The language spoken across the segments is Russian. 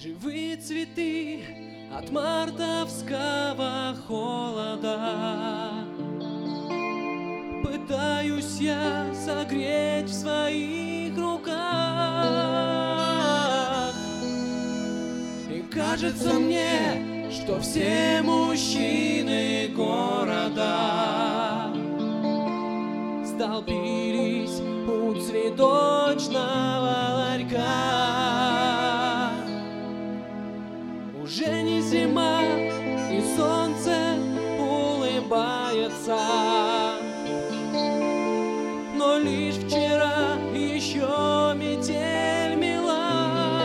Живые цветы от мартовского холода. Пытаюсь я согреть в своих руках. И кажется мне, что все мужчины города столпились у цветочного ларька. Уже не зима, и солнце улыбается, но лишь вчера еще метель мела.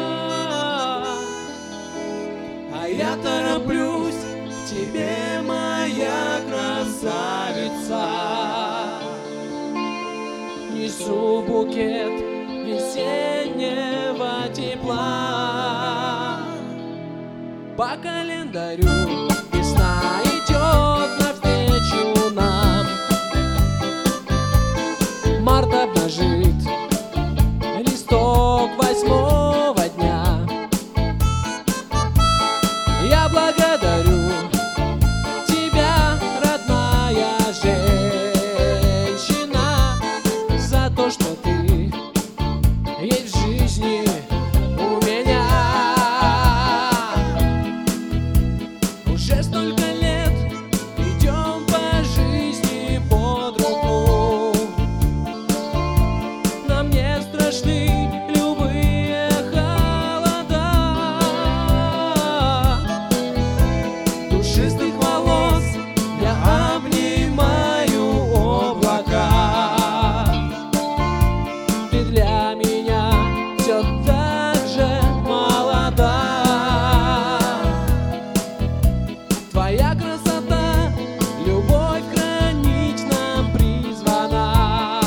А я тороплюсь к тебе, моя красавица, несу букет весеннего тепла. По календарю весна идет навстречу нам. Март обнажит листок 8-го дня. Я благодарю тебя, родная женщина, за то, что ты есть в жизни у меня. Уже столько лет идем по жизни под руку. Нам не страшны любые холода. Душистых волос я обнимаю облака. Ты для меня все так же молода. Твоя красота, любовь хранить нам призвана.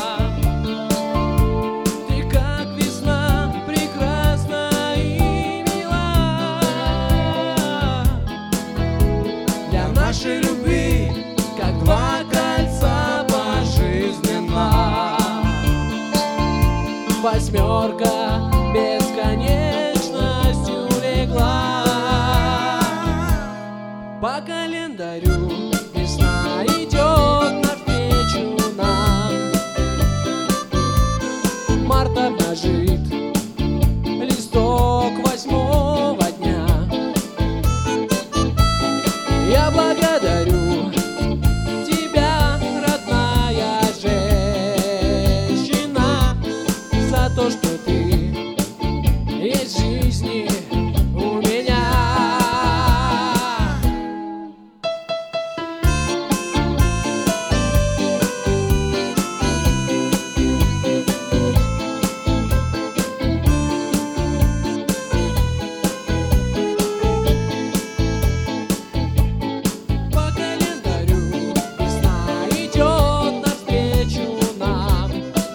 Ты как весна, прекрасна и мила. Для нашей любви, как два кольца пожизненно. Восьмерка бесконечностью легла. По календарю весна идет навстречу нам. Март обнажит листок 8-го дня. Я благодарю тебя, родная женщина, за то, что ты есть в жизни у меня. По календарю весна идет навстречу нам.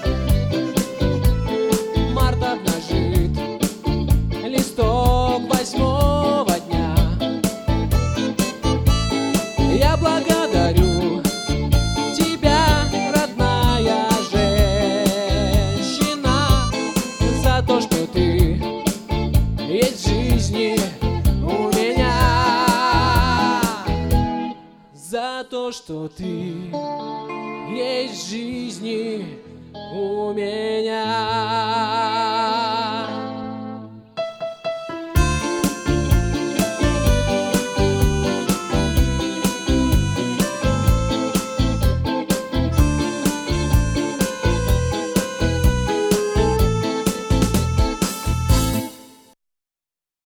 Март обнажит листок 8-го дня. Я благодарю тебя, родная женщина, за то, что ты есть в жизни у меня. За то, что ты есть в жизни у меня.